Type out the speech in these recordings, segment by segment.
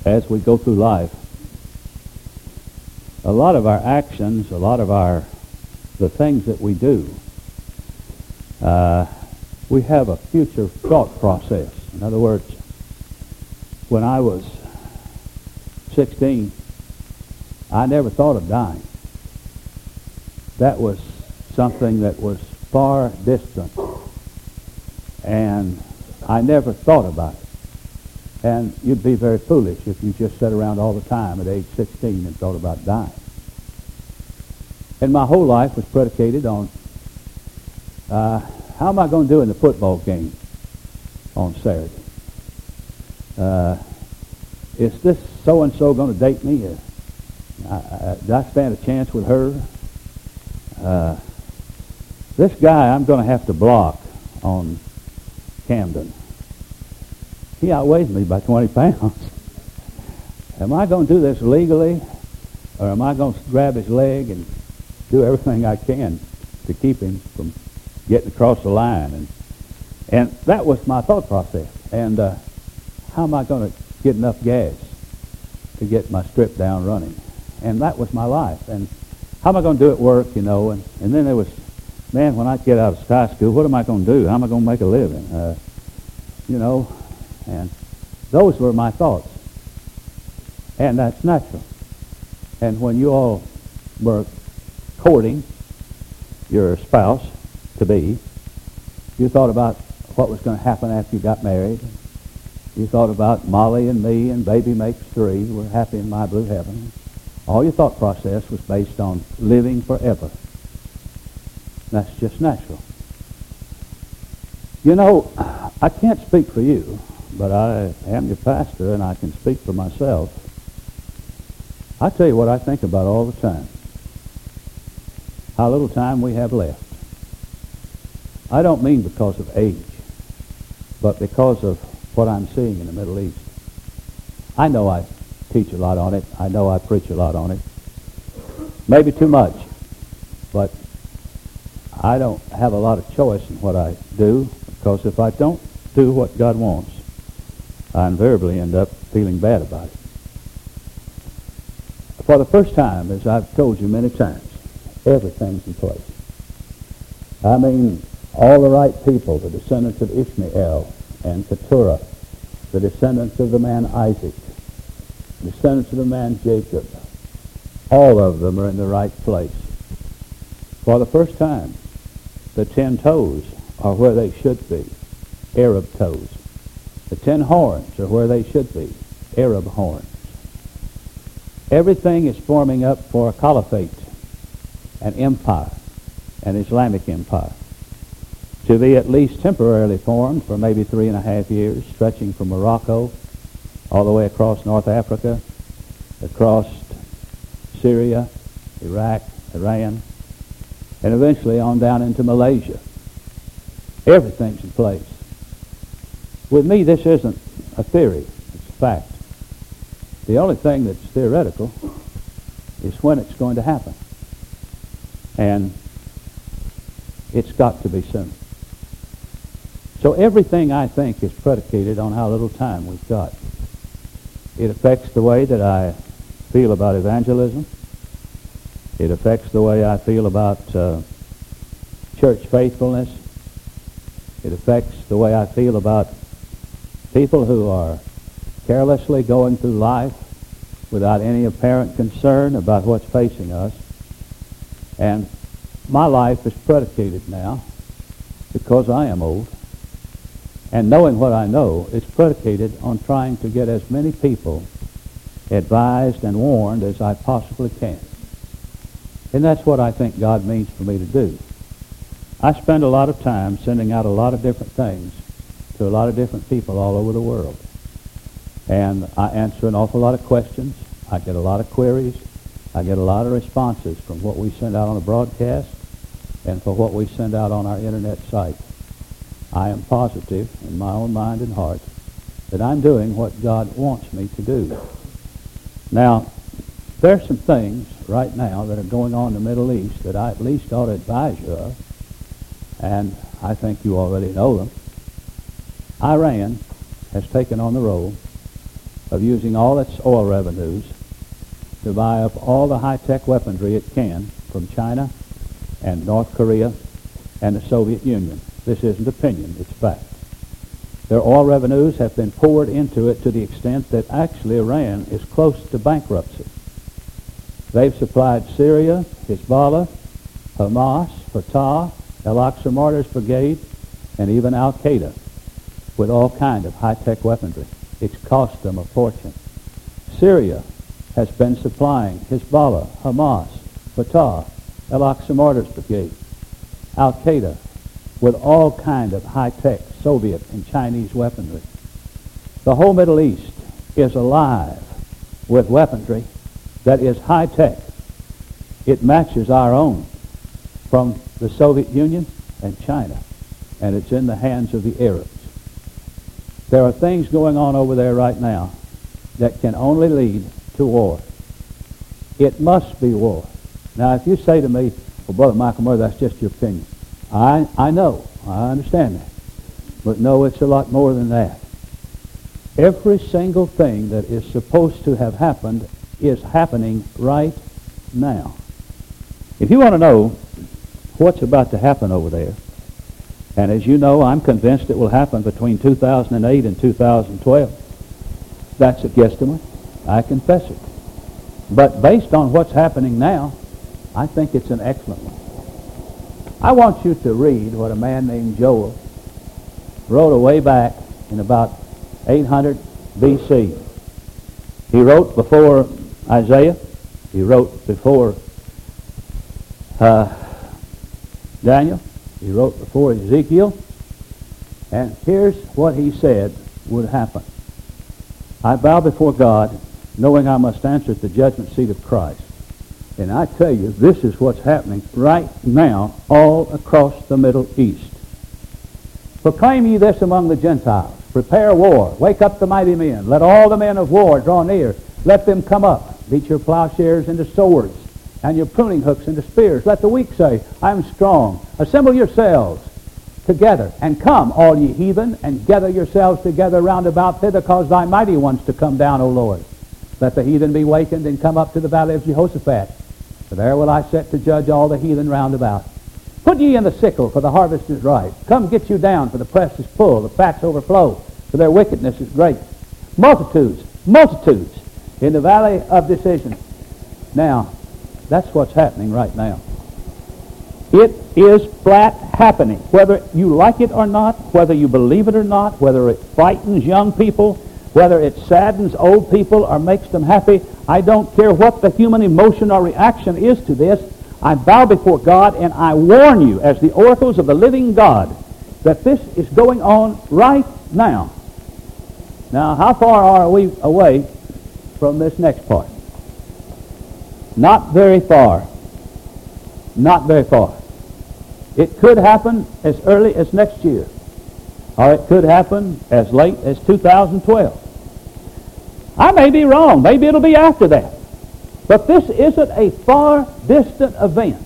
as we go through life, a lot of our actions, a lot of the things that we do, we have a future thought process. In other words, when I was 16, I never thought of dying. That was something that was far distant, and I never thought about it. And you'd be very foolish if you just sat around all the time at age 16 and thought about dying. And my whole life was predicated on how am I going to do in the football game on Saturday? Is this so-and-so going to date me? Did I stand a chance with her? This guy I'm going to have to block on Camden. He outweighs me by 20 pounds. Am I going to do this legally, or am I going to grab his leg and do everything I can to keep him from getting across the line? And that was my thought process. And how am I going to get enough gas to get my strip down running? And that was my life. And how am I going to do it work, you know? And then there was, man, when I get out of high school, what am I going to do? How am I going to make a living? You know, and those were my thoughts. And that's natural. And when you all were courting your spouse-to-be, you thought about what was going to happen after you got married. You thought about Molly and me and baby makes three. We're happy in my blue heaven. All your thought process was based on living forever. That's just natural. You know, I can't speak for you, but I am your pastor and I can speak for myself. I tell you what I think about all the time. How little time we have left. I don't mean because of age, but because of what I'm seeing in the Middle East. I know I teach a lot on it. I know I preach a lot on it. Maybe too much, but I don't have a lot of choice in what I do, because if I don't do what God wants, I invariably end up feeling bad about it. For the first time, as I've told you many times, everything's in place. I mean, all the right people, the descendants of Ishmael and Keturah, the descendants of the man Isaac, the descendants of the man Jacob, all of them are in the right place. For the first time, the 10 toes are where they should be, Arab toes. The 10 horns are where they should be, Arab horns. Everything is forming up for a caliphate, an empire, an Islamic empire, to be at least temporarily formed for maybe 3.5 years, stretching from Morocco all the way across North Africa, across Syria, Iraq, Iran, and eventually on down into Malaysia. Everything's in place. With me, this isn't a theory, it's a fact. The only thing that's theoretical is when it's going to happen. And it's got to be soon. So everything I think is predicated on how little time we've got. It affects the way that I feel about evangelism. It affects the way I feel about church faithfulness. It affects the way I feel about people who are carelessly going through life without any apparent concern about what's facing us. And my life is predicated now, because I am old, and knowing what I know, it's predicated on trying to get as many people advised and warned as I possibly can. And that's what I think God means for me to do. I spend a lot of time sending out a lot of different things to a lot of different people all over the world. And I answer an awful lot of questions. I get a lot of queries. I get a lot of responses from what we send out on a broadcast and for what we send out on our internet site. I am positive in my own mind and heart that I'm doing what God wants me to do. Now, there's some things right now that are going on in the Middle East that I at least ought to advise you of, and I think you already know them. Iran has taken on the role of using all its oil revenues to buy up all the high-tech weaponry it can from China and North Korea and the Soviet Union. This isn't opinion, it's fact. Their oil revenues have been poured into it to the extent that actually Iran is close to bankruptcy. They've supplied Syria, Hezbollah, Hamas, Fatah, Al-Aqsa Martyrs Brigade, and even Al-Qaeda with all kind of high-tech weaponry. It's cost them a fortune. Syria has been supplying Hezbollah, Hamas, Fatah, Al-Aqsa Martyrs Brigade, Al-Qaeda with all kind of high-tech Soviet and Chinese weaponry. The whole Middle East is alive with weaponry that is high-tech. It matches our own from the Soviet Union and China, and it's in the hands of the Arabs. There are things going on over there right now that can only lead to war. It must be war. Now, if you say to me, well, Brother Michael Murray, that's just your opinion. I know. I understand that. But no, it's a lot more than that. Every single thing that is supposed to have happened is happening right now. If you want to know what's about to happen over there, and as you know, I'm convinced it will happen between 2008 and 2012. That's a guesstimate. I confess it. But based on what's happening now, I think it's an excellent one. I want you to read what a man named Joel wrote way back in about 800 B.C. He wrote before Isaiah. He wrote before Daniel. He wrote before Ezekiel. And here's what he said would happen. I bow before God, knowing I must answer at the judgment seat of Christ. And I tell you, this is what's happening right now all across the Middle East. Proclaim ye this among the Gentiles. Prepare war. Wake up the mighty men. Let all the men of war draw near. Let them come up. Beat your plowshares into swords, and your pruning hooks into spears. Let the weak say, I am strong. Assemble yourselves together, and come, all ye heathen, and gather yourselves together round about thither, cause thy mighty ones to come down, O Lord. Let the heathen be wakened, and come up to the valley of Jehoshaphat. For there will I set to judge all the heathen round about. Put ye in the sickle, for the harvest is ripe. Come get you down, for the press is full, the fats overflow, for their wickedness is great. Multitudes, multitudes, in the valley of decision. Now, that's what's happening right now. It is flat happening. Whether you like it or not, whether you believe it or not, whether it frightens young people, whether it saddens old people or makes them happy, I don't care what the human emotion or reaction is to this. I bow before God and I warn you as the oracles of the living God that this is going on right now. Now, how far are we away from this next part? Not very far. Not very far. It could happen as early as next year, or it could happen as late as 2012. I may be wrong. Maybe it'll be after that. But this isn't a far distant event.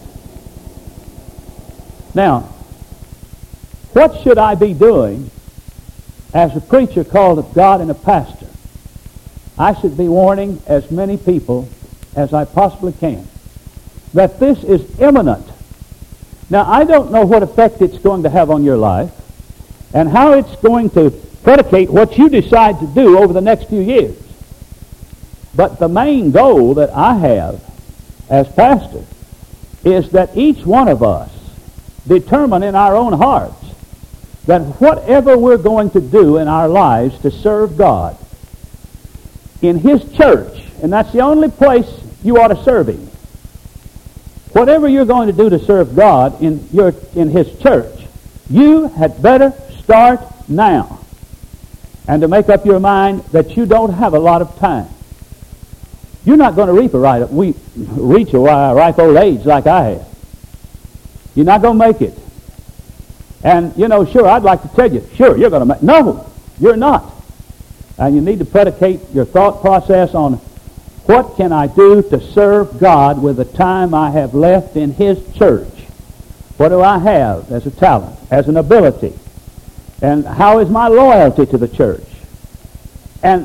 Now, what should I be doing as a preacher called of God and a pastor? I should be warning as many people as I possibly can that this is imminent. Now, I don't know what effect it's going to have on your life and how it's going to predicate what you decide to do over the next few years. But the main goal that I have as pastor is that each one of us determine in our own hearts that whatever we're going to do in our lives to serve God in His church, and that's the only place you ought to serve Him. Whatever you're going to do to serve God in His church, you had better start now, and to make up your mind that you don't have a lot of time. You're not going to reach a ripe old age like I have. You're not going to make it. And, sure, I'd like to tell you, sure, you're going to make it. No, you're not. And you need to predicate your thought process on what can I do to serve God with the time I have left in His church? What do I have as a talent, as an ability? And how is my loyalty to the church? And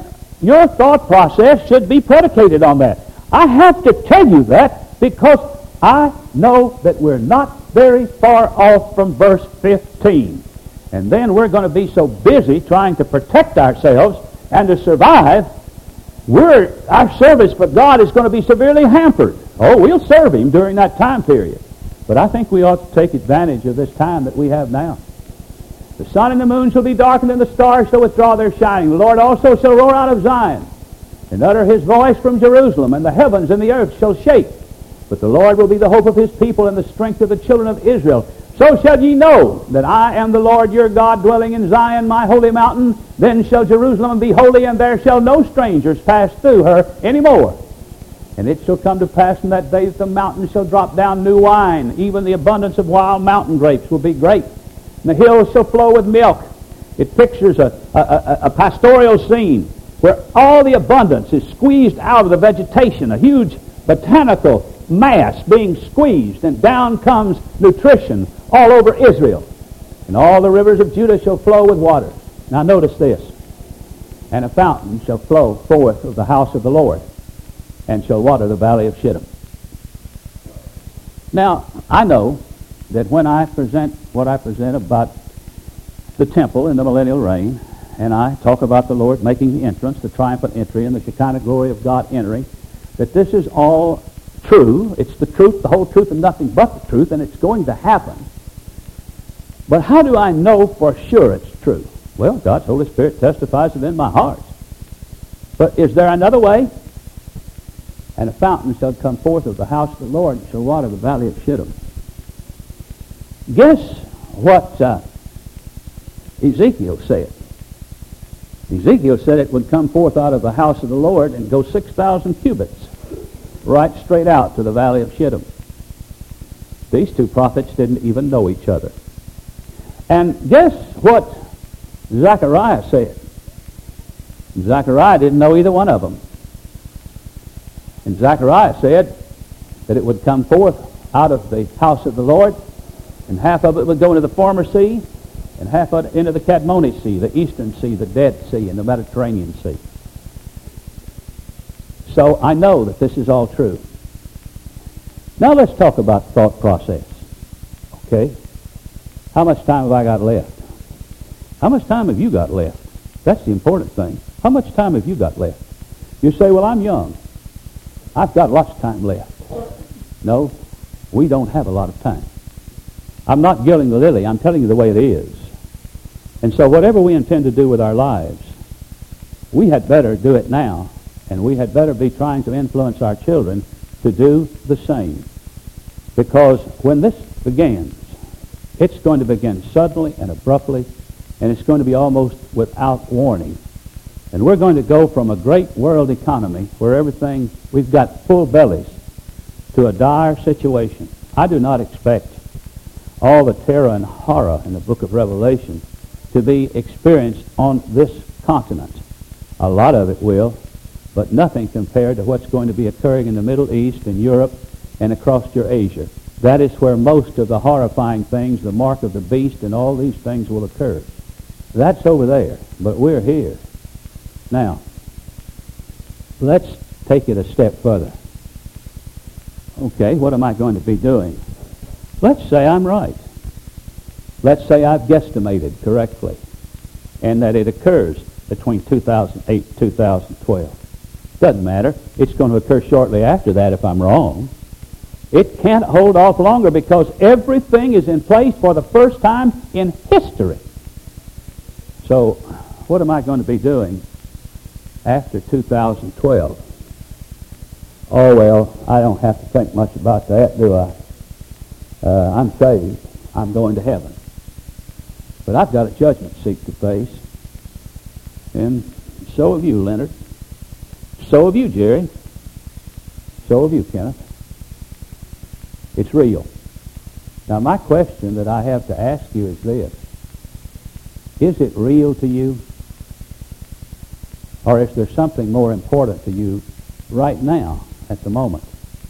Your thought process should be predicated on that. I have to tell you that because I know that we're not very far off from verse 15. And then we're going to be so busy trying to protect ourselves and to survive, our service for God is going to be severely hampered. Oh, we'll serve Him during that time period. But I think we ought to take advantage of this time that we have now. The sun and the moon shall be darkened, and the stars shall withdraw their shining. The Lord also shall roar out of Zion, and utter His voice from Jerusalem, and the heavens and the earth shall shake. But the Lord will be the hope of His people, and the strength of the children of Israel. So shall ye know that I am the Lord your God, dwelling in Zion, my holy mountain. Then shall Jerusalem be holy, and there shall no strangers pass through her any more. And it shall come to pass in that day that the mountains shall drop down new wine. Even the abundance of wild mountain grapes will be great. And the hills shall flow with milk. It pictures a pastoral scene where all the abundance is squeezed out of the vegetation, a huge botanical mass being squeezed, and down comes nutrition all over Israel. And all the rivers of Judah shall flow with water. Now notice this. And a fountain shall flow forth of the house of the Lord, and shall water the valley of Shittim. Now, I know that when I present what I present about the temple in the millennial reign, and I talk about the Lord making the entrance, the triumphant entry, and the Shekinah glory of God entering, that this is all true. It's the truth, the whole truth, and nothing but the truth, and it's going to happen. But how do I know for sure it's true? Well, God's Holy Spirit testifies it in my heart. But is there another way? And a fountain shall come forth of the house of the Lord, and shall water the valley of Shittim. Guess what Ezekiel said? Ezekiel said it would come forth out of the house of the Lord and go 6,000 cubits right straight out to the valley of Shittim. These two prophets didn't even know each other. And guess what Zechariah said? Zechariah didn't know either one of them. And Zechariah said that it would come forth out of the house of the Lord, and half of it would go into the former sea, and half of it into the Cadmonic Sea, the Eastern Sea, the Dead Sea, and the Mediterranean Sea. So I know that this is all true. Now let's talk about thought process. Okay? How much time have I got left? How much time have you got left? That's the important thing. How much time have you got left? You say, well, I'm young. I've got lots of time left. No, we don't have a lot of time. I'm not gilding the lily. I'm telling you the way it is. And so whatever we intend to do with our lives, we had better do it now, and we had better be trying to influence our children to do the same. Because when this begins, it's going to begin suddenly and abruptly, and it's going to be almost without warning. And we're going to go from a great world economy where everything, we've got full bellies, to a dire situation. I do not expect all the terror and horror in the book of Revelation to be experienced on this continent. A lot of it will, but nothing compared to what's going to be occurring in the Middle East and Europe and across Eurasia. That is where most of the horrifying things, the mark of the beast and all these things will occur. That's over there, but we're here. Now, let's take it a step further. Okay, what am I going to be doing? Let's say I'm right. Let's say I've guesstimated correctly, and that it occurs between 2008 and 2012. Doesn't matter. It's going to occur shortly after that if I'm wrong. It can't hold off longer because everything is in place for the first time in history. So, what am I going to be doing after 2012? Oh, well, I don't have to think much about that, do I? I'm saved. I'm going to heaven. But I've got a judgment seat to face. And so have you, Leonard. So have you, Jerry. So have you, Kenneth. It's real. Now, my question that I have to ask you is this. Is it real to you? Or is there something more important to you right now, at the moment?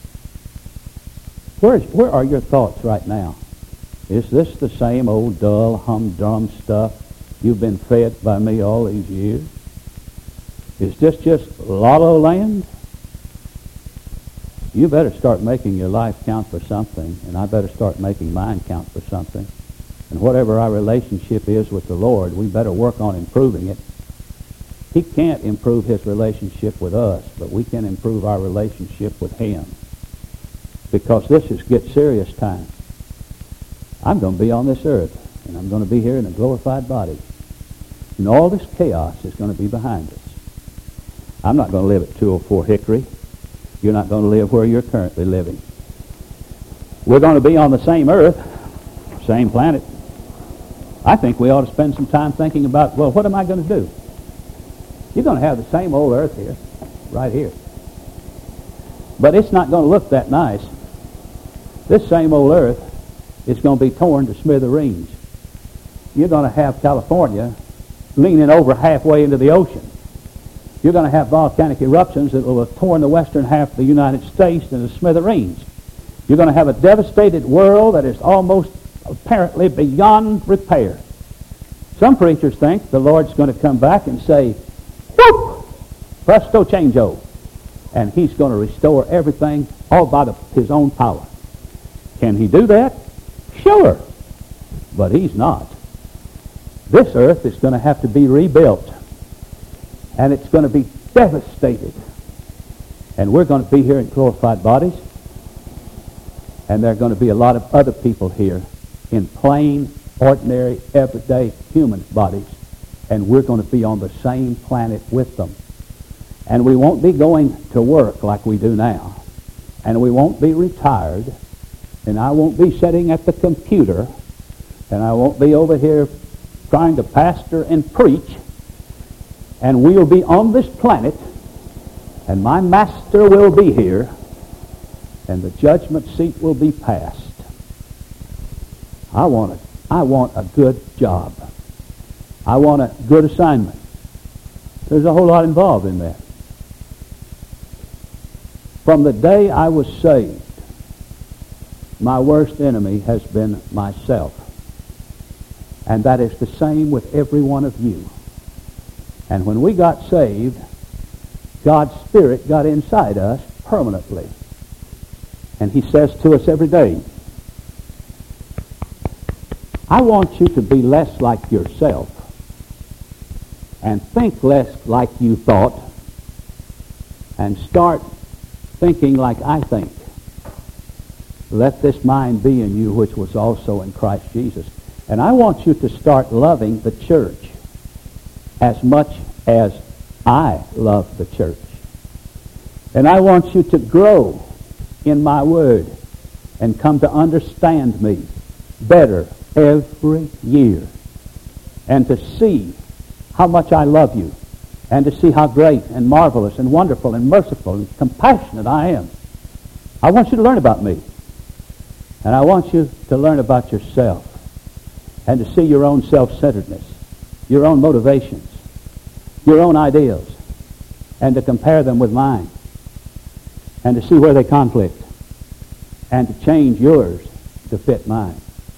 Where are your thoughts right now? Is this the same old dull, humdrum stuff you've been fed by me all these years? Is this just la-la land? You better start making your life count for something, and I better start making mine count for something. And whatever our relationship is with the Lord, we better work on improving it. He can't improve his relationship with us, but we can improve our relationship with him. Because this is get serious time. I'm going to be on this earth, and I'm going to be here in a glorified body. And all this chaos is going to be behind us. I'm not going to live at 204 Hickory. You're not going to live where you're currently living. We're going to be on the same earth, same planet. I think we ought to spend some time thinking about, well, what am I going to do? You're going to have the same old earth here, right here. But it's not going to look that nice. This same old earth is going to be torn to smithereens. You're going to have California leaning over halfway into the ocean. You're going to have volcanic eruptions that will have torn the western half of the United States into smithereens. You're going to have a devastated world that is almost apparently beyond repair. Some preachers think the Lord's going to come back and say, whoop, presto changeo, and he's going to restore everything all by his own power. Can he do that? Sure, but he's not. This earth is going to have to be rebuilt. And it's going to be devastated. And we're going to be here in glorified bodies. And there are going to be a lot of other people here in plain, ordinary, everyday human bodies. And we're going to be on the same planet with them. And we won't be going to work like we do now. And we won't be retired. And I won't be sitting at the computer. And I won't be over here trying to pastor and preach. And we'll be on this planet, and my master will be here, and the judgment seat will be passed. I want a good job. I want a good assignment. There's a whole lot involved in that. From the day I was saved, my worst enemy has been myself. And that is the same with every one of you. And when we got saved, God's Spirit got inside us permanently. And he says to us every day, I want you to be less like yourself and think less like you thought and start thinking like I think. Let this mind be in you which was also in Christ Jesus. And I want you to start loving the church as much as I love the church. And I want you to grow in my word and come to understand me better every year, and to see how much I love you, and to see how great and marvelous and wonderful and merciful and compassionate I am. I want you to learn about me, and I want you to learn about yourself, and to see your own self-centeredness, your own motivations, your own ideals, and to compare them with mine, and to see where they conflict, and to change yours to fit mine.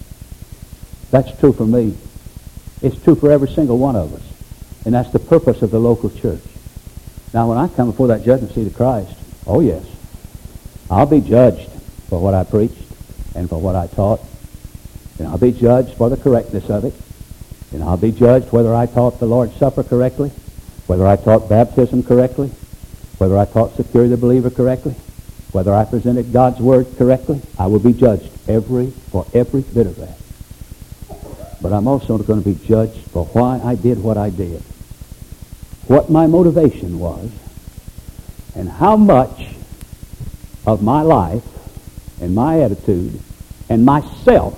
That's true for me. It's true for every single one of us. And that's the purpose of the local church. Now, when I come before that judgment seat of Christ, oh yes, I'll be judged for what I preached and for what I taught. And I'll be judged for the correctness of it. And I'll be judged whether I taught the Lord's Supper correctly, whether I taught baptism correctly, whether I taught secure the believer correctly, whether I presented God's Word correctly. I will be judged for every bit of that. But I'm also going to be judged for why I did what I did, what my motivation was, and how much of my life and my attitude and myself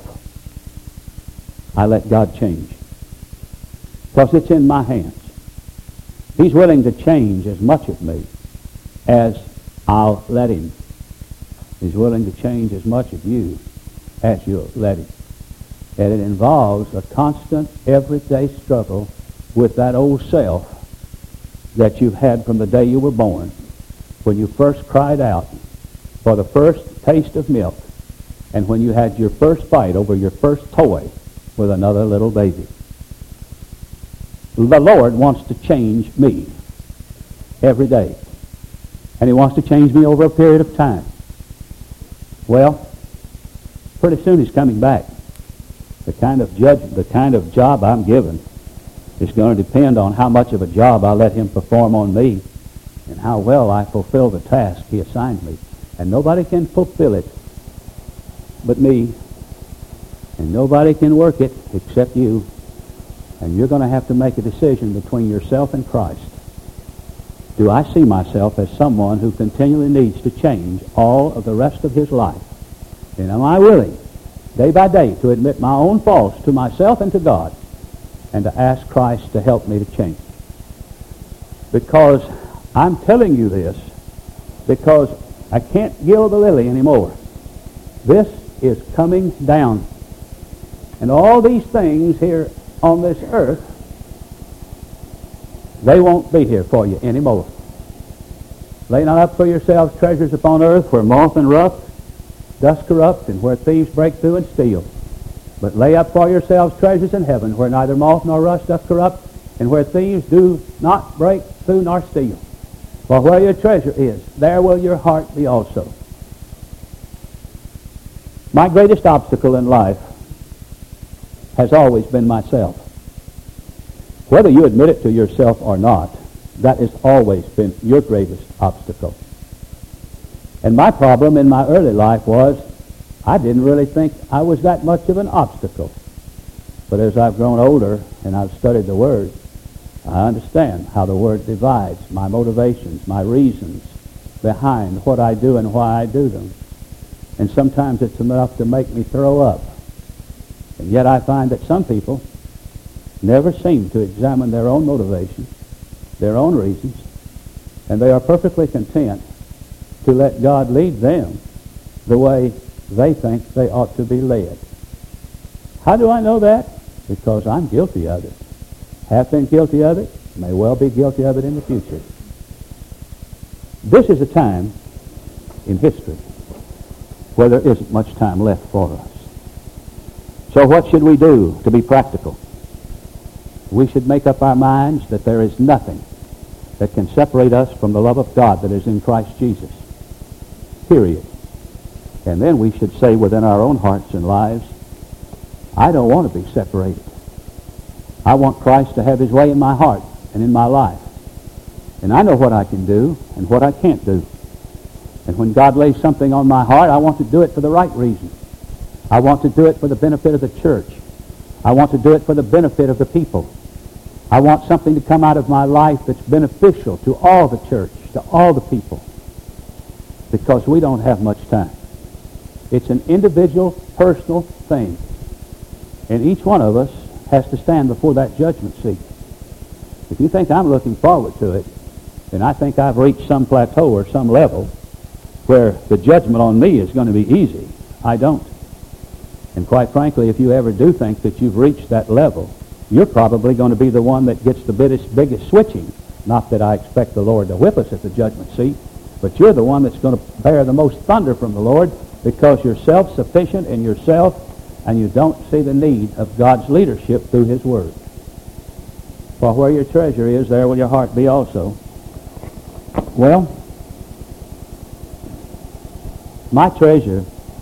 I let God change. Because it's in my hands. He's willing to change as much of me as I'll let him. He's willing to change as much of you as you'll let him. And it involves a constant, everyday struggle with that old self that you've had from the day you were born, when you first cried out for the first taste of milk, and when you had your first fight over your first toy with another little baby. The Lord wants to change me. every day. And He wants to change me over a period of time. Well, pretty soon He's coming back. The kind of job I'm given is going to depend on how much of a job I let Him perform on me and how well I fulfill the task He assigned me. And nobody can fulfill it but me. And nobody can work it except you. And you're going to have to make a decision between yourself and Christ. Do I see myself as someone who continually needs to change all of the rest of his life? And am I willing, day by day, to admit my own faults to myself and to God and to ask Christ to help me to change? Because I'm telling you this because I can't gild the lily anymore. This is coming down. And all these things here on this earth, they won't be here for you anymore. Lay not up for yourselves treasures upon earth where moth and rust doth corrupt and where thieves break through and steal. But lay up for yourselves treasures in heaven where neither moth nor rust doth corrupt and where thieves do not break through nor steal. For where your treasure is, there will your heart be also. My greatest obstacle in life has always been myself. Whether you admit it to yourself or not, that has always been your greatest obstacle. And my problem in my early life was I didn't really think I was that much of an obstacle. But as I've grown older and I've studied the Word, I understand how the Word divides my motivations, my reasons behind what I do and why I do them. And sometimes it's enough to make me throw up. And yet I find that some people never seem to examine their own motivations, their own reasons, and they are perfectly content to let God lead them the way they think they ought to be led. How do I know that? Because I'm guilty of it. Have been guilty of it, may well be guilty of it in the future. This is a time in history where there isn't much time left for us. So what should we do to be practical? We should make up our minds that there is nothing that can separate us from the love of God that is in Christ Jesus. Period. And then we should say within our own hearts and lives, I don't want to be separated. I want Christ to have His way in my heart and in my life. And I know what I can do and what I can't do. And when God lays something on my heart, I want to do it for the right reason. I want to do it for the benefit of the church. I want to do it for the benefit of the people. I want something to come out of my life that's beneficial to all the church, to all the people. Because we don't have much time. It's an individual, personal thing. And each one of us has to stand before that judgment seat. If you think I'm looking forward to it, then I think I've reached some plateau or some level where the judgment on me is going to be easy. I don't. And quite frankly, if you ever do think that you've reached that level, you're probably going to be the one that gets the biggest switching. Not that I expect the Lord to whip us at the judgment seat, but you're the one that's going to bear the most thunder from the Lord because you're self-sufficient in yourself and you don't see the need of God's leadership through His Word. For where your treasure is, there will your heart be also. Well, my treasure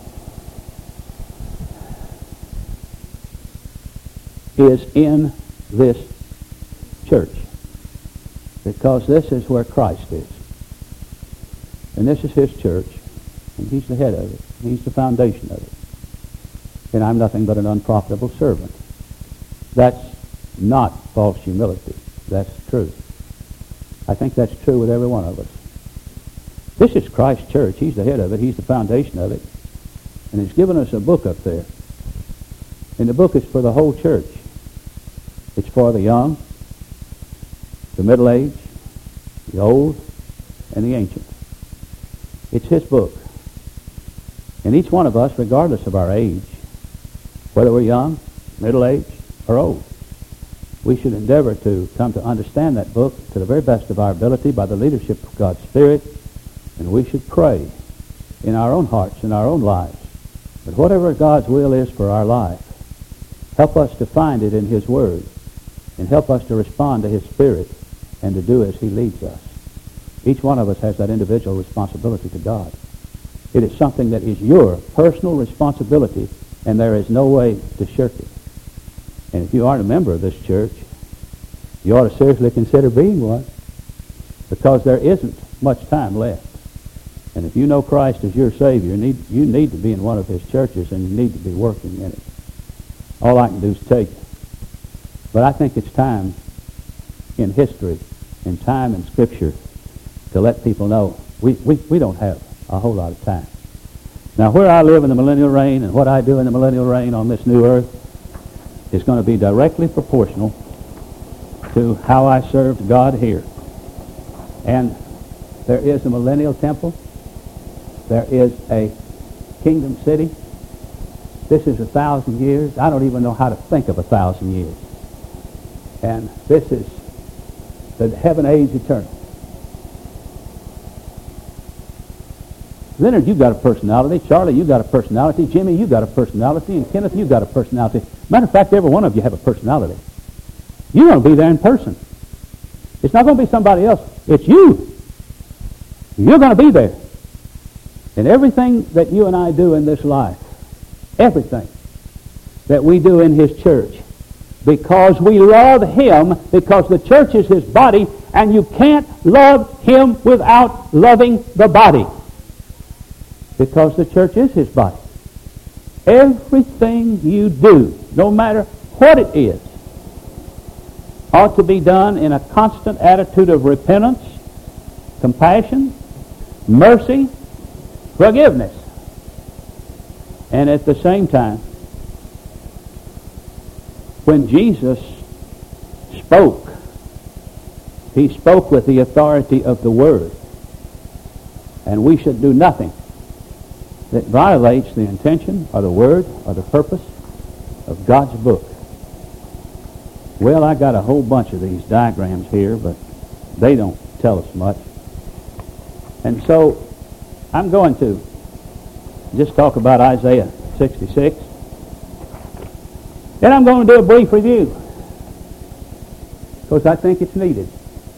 is in this church because this is where Christ is. And this is His church, and He's the head of it. He's the foundation of it. And I'm nothing but an unprofitable servant. That's not false humility. That's true. I think that's true with every one of us. This is Christ's church. He's the head of it. He's the foundation of it. And He's given us a book up there. And the book is for the whole church. It's for the young, the middle-aged, the old, and the ancient. It's His book. And each one of us, regardless of our age, whether we're young, middle-aged, or old, we should endeavor to come to understand that book to the very best of our ability by the leadership of God's Spirit, and we should pray in our own hearts, in our own lives, that whatever God's will is for our life, help us to find it in His Word, and help us to respond to His Spirit and to do as He leads us. Each one of us has that individual responsibility to God. It is something that is your personal responsibility, and there is no way to shirk it. And if you aren't a member of this church, you ought to seriously consider being one, because there isn't much time left. And if you know Christ as your Savior, you need to be in one of His churches, and you need to be working in it. All I can do is tell you. But I think it's time in history, and time in Scripture, to let people know we don't have a whole lot of time. Now, where I live in the millennial reign and what I do in the millennial reign on this new earth is going to be directly proportional to how I served God here. And there is a millennial temple. There is a kingdom city. This is 1,000 years. I don't even know how to think of 1,000 years. And this is the heaven age eternal. Leonard, you've got a personality. Charlie, you've got a personality. Jimmy, you've got a personality. And Kenneth, you've got a personality. Matter of fact, every one of you have a personality. You're going to be there in person. It's not going to be somebody else. It's you. You're going to be there. And everything that you and I do in this life, everything that we do in His church, because we love Him, because the church is His body, and you can't love Him without loving the body, because the church is His body. Everything you do, no matter what it is, ought to be done in a constant attitude of repentance, compassion, mercy, forgiveness. And at the same time, when Jesus spoke, He spoke with the authority of the Word. And we should do nothing that violates the intention or the word or the purpose of God's book. Well, I got a whole bunch of these diagrams here, but they don't tell us much. And so I'm going to just talk about Isaiah 66. And I'm going to do a brief review, because I think it's needed.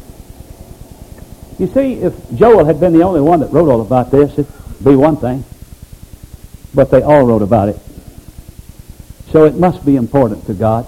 You see, if Joel had been the only one that wrote all about this, it'd be one thing. But they all wrote about it. So it must be important to God.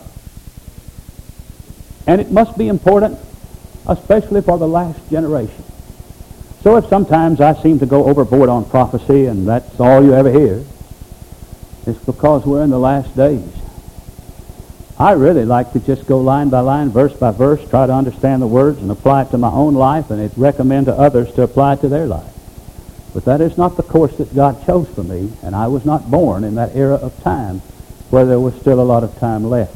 And it must be important especially for the last generation. So if sometimes I seem to go overboard on prophecy and that's all you ever hear, it's because we're in the last days. I really like to just go line by line, verse by verse, try to understand the words and apply it to my own life, and recommend to others to apply it to their life. But that is not the course that God chose for me, and I was not born in that era of time where there was still a lot of time left.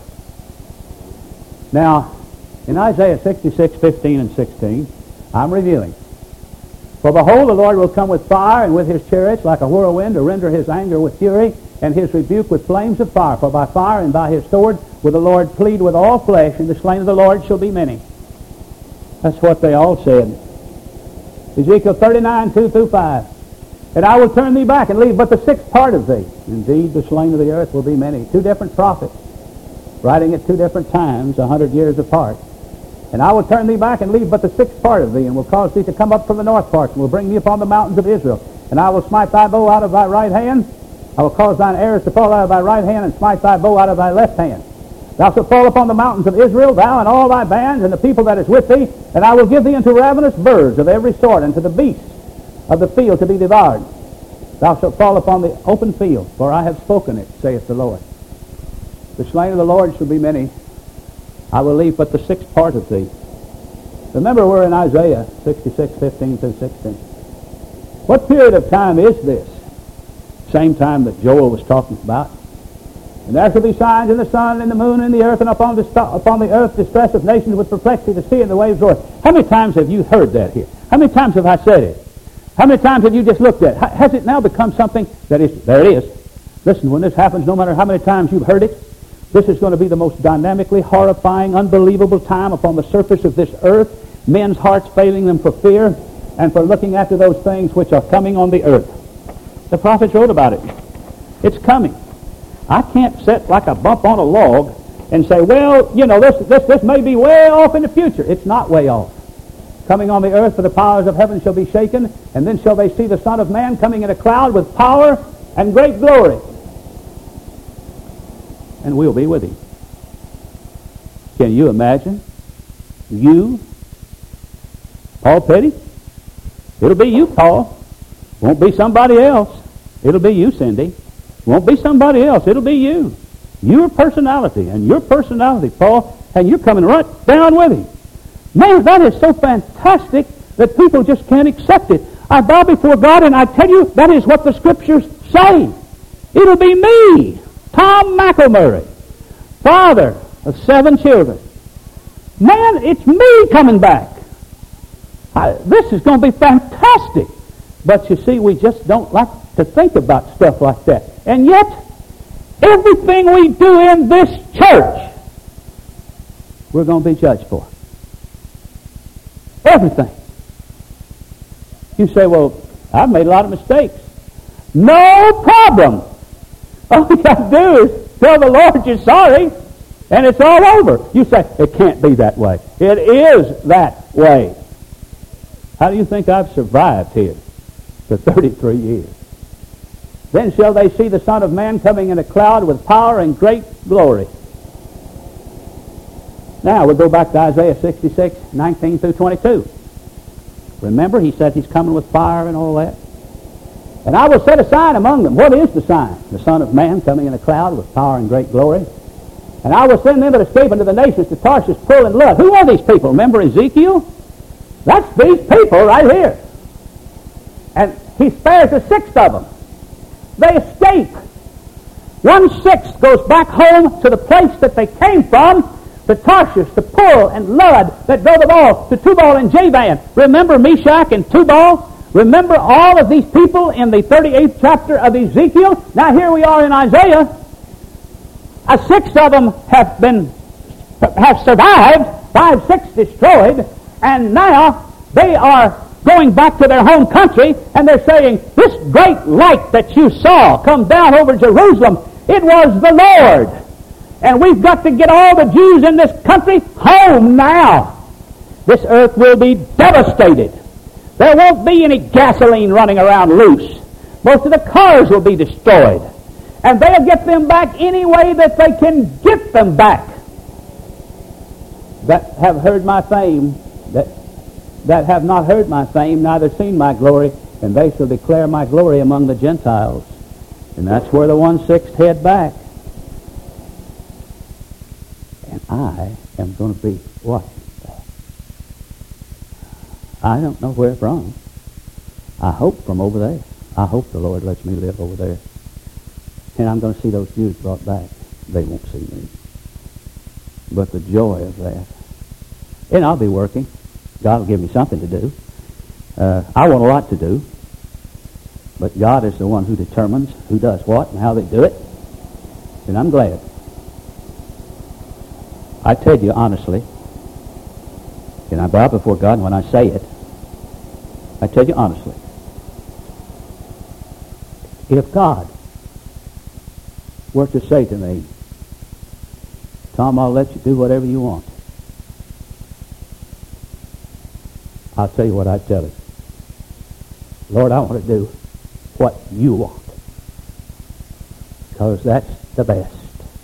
Now, in Isaiah 66, 15 and 16, I'm reviewing. For behold, the Lord will come with fire, and with His chariots like a whirlwind, to render His anger with fury, and His rebuke with flames of fire. For by fire and by His sword will the Lord plead with all flesh, and the slain of the Lord shall be many. That's what they all said. Ezekiel 39, 2 through 5. And I will turn thee back and leave but the sixth part of thee. Indeed, the slain of the earth will be many. Two different prophets, writing at two different times, 100 years apart. And I will turn thee back and leave but the sixth part of thee, and will cause thee to come up from the north part, and will bring thee upon the mountains of Israel. And I will smite thy bow out of thy right hand. I will cause thine arrows to fall out of thy right hand, and smite thy bow out of thy left hand. Thou shalt fall upon the mountains of Israel, thou and all thy bands, and the people that is with thee, and I will give thee unto ravenous birds of every sort, and to the beasts of the field to be devoured. Thou shalt fall upon the open field, for I have spoken it, saith the Lord. The slain of the Lord shall be many. I will leave but the sixth part of thee. Remember, we're in Isaiah 66, 15 through 16. What period of time is this? Same time that Joel was talking about. And there shall be signs in the sun, and the moon, and the earth, and upon the earth distress of nations with perplexity, the sea and the waves roar. How many times have you heard that here? How many times have I said it? How many times have you just looked at it? Has it now become something that is, there it is. Listen, when this happens, no matter how many times you've heard it, this is going to be the most dynamically horrifying, unbelievable time upon the surface of this earth. Men's hearts failing them for fear and for looking after those things which are coming on the earth. The prophets wrote about it. It's coming. I can't sit like a bump on a log and say, well, you know, this may be way off in the future. It's not way off. coming on the earth, for the powers of heaven shall be shaken, and then shall they see the Son of Man coming in a cloud with power and great glory. And we'll be with him. Can you imagine? You, Paul Petty? It'll be you, Paul. Won't be somebody else. It'll be you, Cindy. Won't be somebody else. It'll be you. Your personality, and your personality, Paul, and you're coming right down with him. Man, that is so fantastic that people just can't accept it. I bow before God and I tell you that is what the Scriptures say. It'll be me, Tom McElmurray, father of 7 children. Man, it's me coming back. This is going to be fantastic. But you see, we just don't like to think about stuff like that. And yet, everything we do in this church, we're going to be judged for. Everything. You say, well, I've made a lot of mistakes. No problem. All you got to do is tell the Lord you're sorry, and it's all over. You say, it can't be that way. It is that way. How do you think I've survived here for 33 years? Then shall they see the Son of Man coming in a cloud with power and great glory. Now, we'll go back to Isaiah 66, 19 through 22. Remember, he said he's coming with fire and all that. And I will set a sign among them. What is the sign? The Son of Man coming in a cloud with power and great glory. And I will send them that escape unto the nations to Tarshish, Pul, and Lud. Who are these people? Remember Ezekiel? That's these people right here. And he spares 1/6 of them. They escape. 1/6 goes back home to the place that they came from, to Tarshish, to Pul, and Lud, that drove them all, to Tubal and Javan. Remember Meshach and Tubal? Remember all of these people in the 38th chapter of Ezekiel? Now here we are in Isaiah. 1/6 of them have survived, 5/6 destroyed, and now they are going back to their home country, and they're saying, this great light that you saw come down over Jerusalem, it was the Lord. And we've got to get all the Jews in this country home now. This earth will be devastated. There won't be any gasoline running around loose. Most of the cars will be destroyed. And they'll get them back any way that they can get them back. That have heard my fame, that have not heard my fame, neither seen my glory, and they shall declare my glory among the Gentiles. And that's where the 1/6 head back. And I am going to be watching that. I don't know where from. I hope from over there. I hope the Lord lets me live over there. And I'm going to see those Jews brought back. They won't see me. But the joy of that. And I'll be working. God will give me something to do. I want a lot to do. But God is the one who determines who does what and how they do it. And I'm glad. I tell you honestly, and I bow before God when I say it, I tell you honestly, if God were to say to me, Tom, I'll let you do whatever you want, I'll tell you what I'd tell him. Lord, I want to do what you want, because that's the best.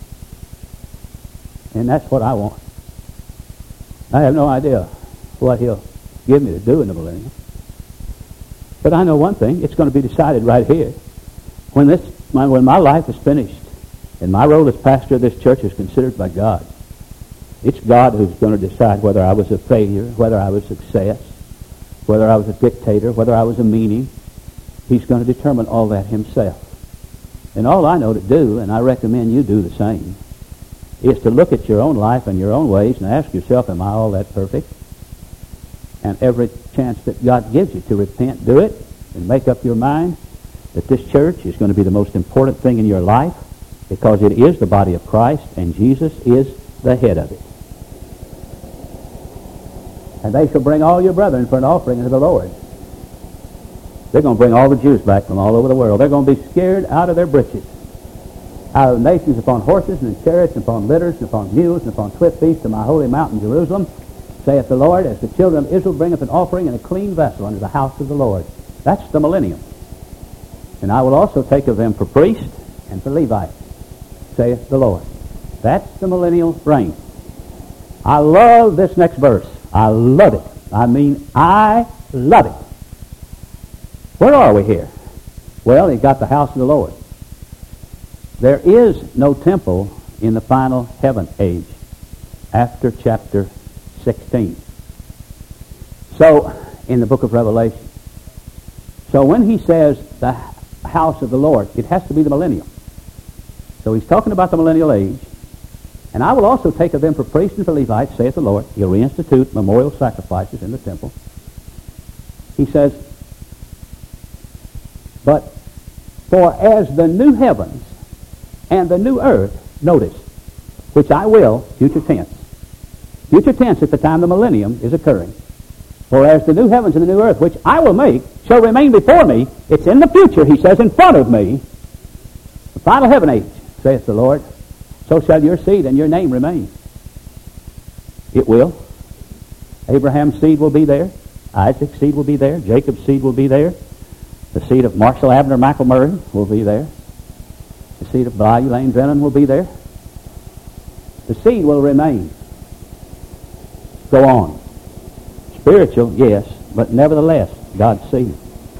And that's what I want. I have no idea what he'll give me to do in the millennium. But I know one thing, it's going to be decided right here. When my life is finished, and my role as pastor of this church is considered by God, it's God who's going to decide whether I was a failure, whether I was a success, whether I was a dictator, whether I was a meanie. He's going to determine all that himself. And all I know to do, and I recommend you do the same, is to look at your own life and your own ways and ask yourself, am I all that perfect? And every chance that God gives you to repent, do it, and make up your mind that this church is going to be the most important thing in your life, because it is the body of Christ, and Jesus is the head of it. And they shall bring all your brethren for an offering unto the Lord. They're going to bring all the Jews back from all over the world. They're going to be scared out of their britches. Out of the nations upon horses and in chariots and upon litters and upon mules and upon swift beasts to my holy mountain Jerusalem. saith the Lord, as the children of Israel bringeth an offering in a clean vessel unto the house of the Lord. That's the millennium. And I will also take of them for priests and for Levites, saith the Lord. That's the millennial reign. I love this next verse. I love it. I mean, I love it. Where are we here? Well, you've got the house of the Lord. There is no temple in the final heaven age after chapter 16. So, in the book of Revelation. So when he says the house of the Lord, it has to be the millennium. So he's talking about the millennial age. And I will also take of them for priests and for Levites, saith the Lord. He'll reinstitute memorial sacrifices in the temple. He says, but for as the new heavens and the new earth, notice, which I will, future tense at the time the millennium is occurring. For as the new heavens and the new earth, which I will make, shall remain before me. It's in the future, he says, in front of me. The final heaven age, saith the Lord. So shall your seed and your name remain. It will. Abraham's seed will be there. Isaac's seed will be there. Jacob's seed will be there. The seed of Marshall Abner McElmurray will be there. The seed of Blythe Lane Drennan will be there. The seed will remain. Go on. Spiritual, yes, but nevertheless, God's seed.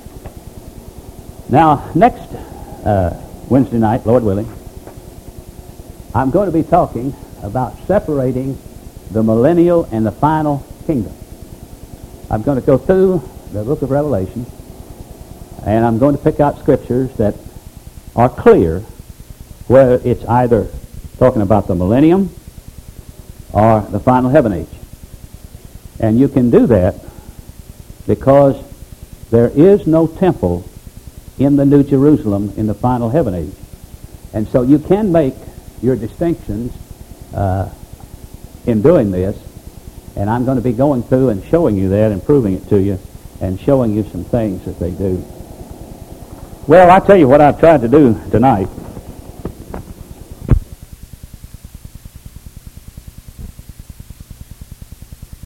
Now, next Wednesday night, Lord willing, I'm going to be talking about separating the millennial and the final kingdom. I'm going to go through the book of Revelation, and I'm going to pick out scriptures that are clear where it's either talking about the millennium or the final heaven age. And you can do that because there is no temple in the New Jerusalem in the final heaven age. And so you can make your distinctions in doing this, and I'm going to be going through and showing you that and proving it to you and showing you some things that they do. Well, I'll tell you what I've tried to do tonight.